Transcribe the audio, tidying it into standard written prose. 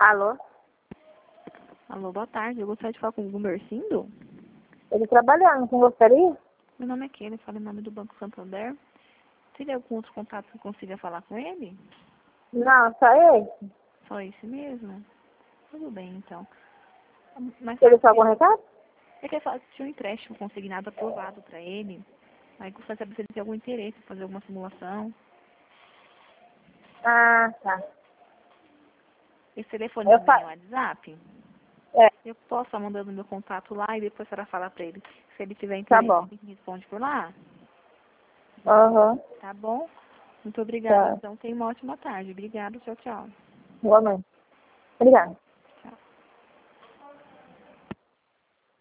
Alô? Alô, boa tarde. Eu gostaria de falar com o Gumercindo. Ele trabalhando, com gostaria? Meu nome é Kelly, falo em nome do Banco Santander. Teria algum outro contato que eu consiga falar com ele? Não, só esse. Só esse mesmo? Tudo bem, então. Mas Ele só algum recado? eu queria falar que tinha um empréstimo consignado aprovado para ele. Aí gostaria de saber se ele tem algum interesse em fazer alguma simulação. Ah, tá. Esse telefone Eu também é faço. o WhatsApp? É, Eu posso estar mandando meu contato lá e depois para falar para ele. Se ele tiver tá interesse, bom. ele me responde por lá. Aham, Tá bom? Muito obrigada, tá. então. Tenha uma ótima tarde. Obrigada. Tchau, tchau. Igualmente. Obrigada.